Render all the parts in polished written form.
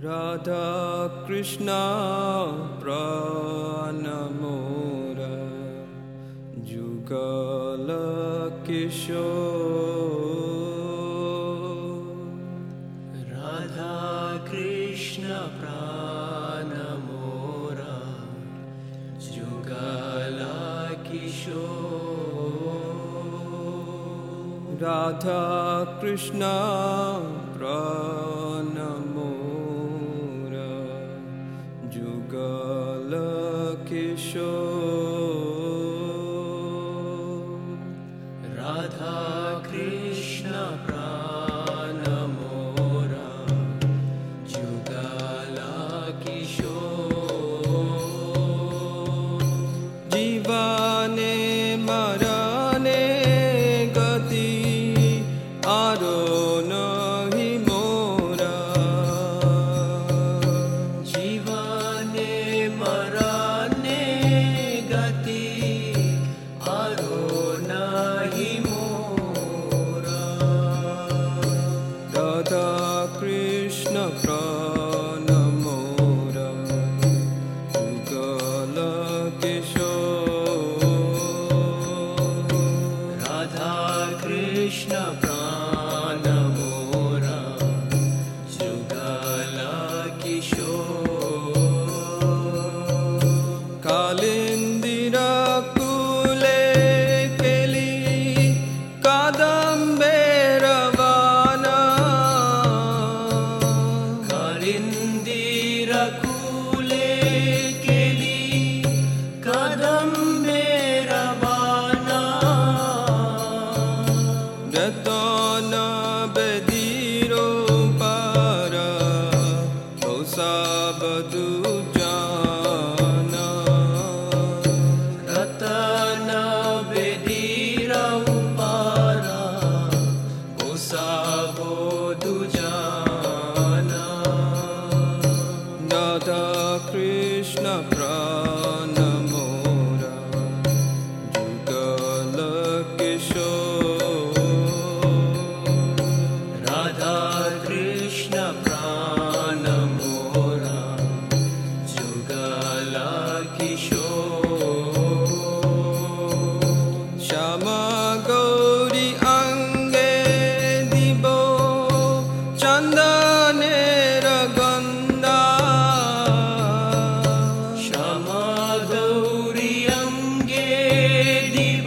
রাধা কৃষ্ণ প্রাণমোরা যুগল কিশোর রাধা কৃষ্ণ প্রাণমোরা যুগল কিশোর রাধা কৃষ্ণ প্রাণমোরা যুগল কিশোর রাধা কৃষ্ণ প্রাণমোরা যুগল কিশোর জীবনে মরণে গতি আরো নহি মোরা জীবনে মরণে গতি আরো নাহি মোরা রাধা কৃষ্ণ প্রাণমোরা যুগল কিশোর রাধা কৃষ্ণ প্রাণমোরা যুগল কিশোর কালিন্দির কুলে কেলি কাদম্বের বানা কালিন্দির কুলে কেলি কদম্বের বানা রতন বেদির পার সবদু জানা রতন বেদির পারা ও সাবধু জানা রাধা কৃষ্ণ প্রাণমোরা যুগল কিশোর রাধা কৃষ্ণ প্রাণমোরা যুগল কিশোর শ্যামা গৌরী অঙ্গে দিব চন্দনের গন্ধা শ্যামা গৌরী অঙ্গে দিব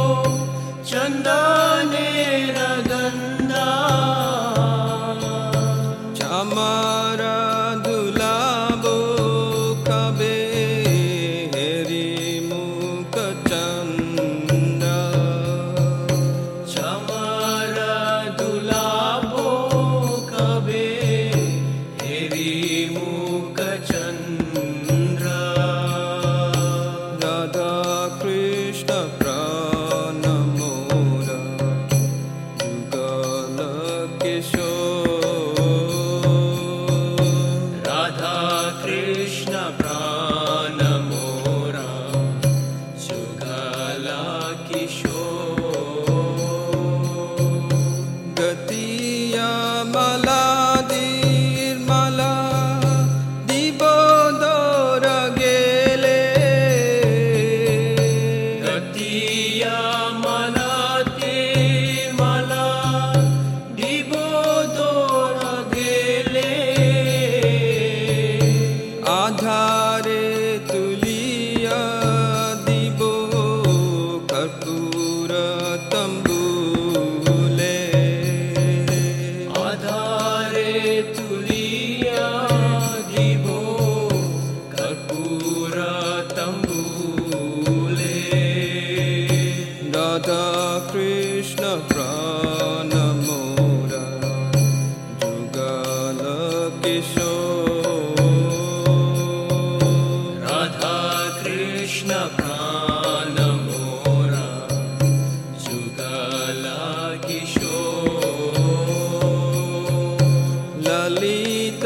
চন্দনের গন্ধা চামারা দুলাব কবে হেরি মুখ চন্দ চামারা দুলাবো কবে হেরি মুখ চন্দ্র রাধা কৃষ্ণ প্রাণমোরা যুগল কিশোর রাধা কৃষ্ণ প্রাণমোরা যুগল কিশোর গতিয়া মালাদির মালা দিব দোর গেলে গতিয়া মালাতে মালা দিব তোর গেলে আধারে তুলিয়া দিব কর্পূর তম্বুলে আধারে তুলিয়া দিব কর্পূর তম্বুলে রাধা কৃষ্ণ প্রাণমোরা যুগল কিশোর রাধা কৃষ্ণ প্রাণমোরা যুগল কিশোর ললিত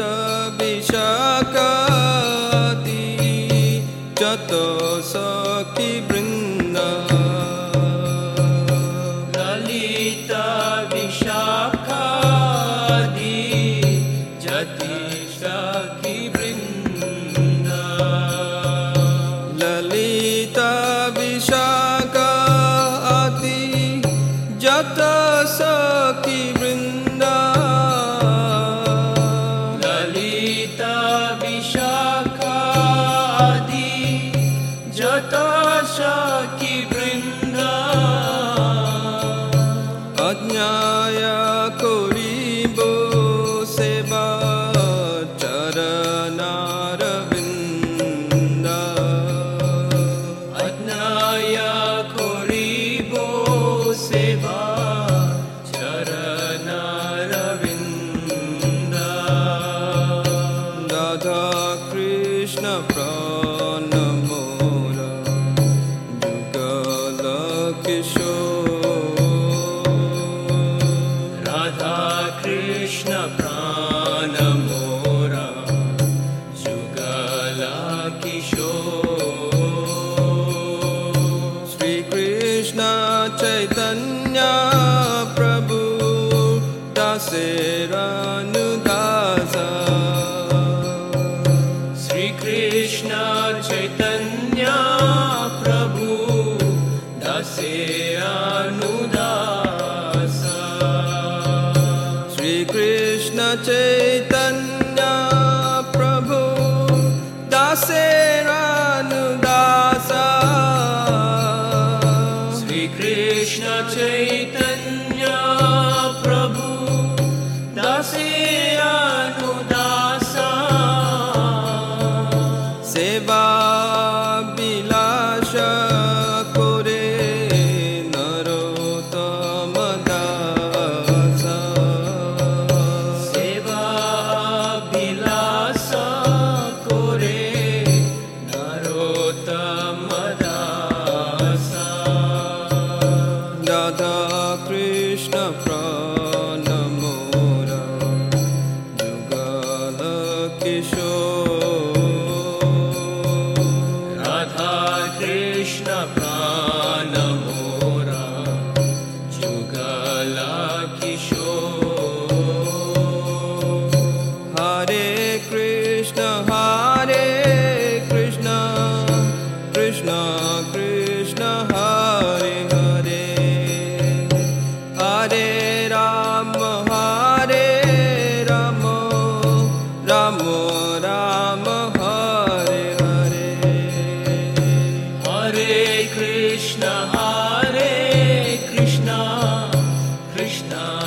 বিশাখাদি যত সখী বৃন্দ Lalita Jata Sakhi Vrinda Lalita Vishakha Adi Jata Sakhi Vrinda Ajnaya Koribo Seva Charanaravinda Ajnaya Koribo Seva Charanaravinda Radha Krishna Pranamora Yugala Kishore Radha Krishna Pranamora Jugala Kishore Sri Krishna Chaitanya Prabhu Daseranudasa Sri Krishna Chaitanya Prabhu Dase Anudasa Sri Krishna Chaitanya Prabhu Daseranudasa Sri Krishna Chaitanya Prabhu Dase Anudasa Seva Bilasha Kore Narottama Dasa Seva Bilasa Kore Narottama Dasa Radha Krishna Pranamora Yugala Kishore Radha Krishna Pranamora Jugala Kishore Hare Krishna Krishna Krishna Hare Hare Hare Rama Rama Rama Hare Hare Hare Krishna Krishna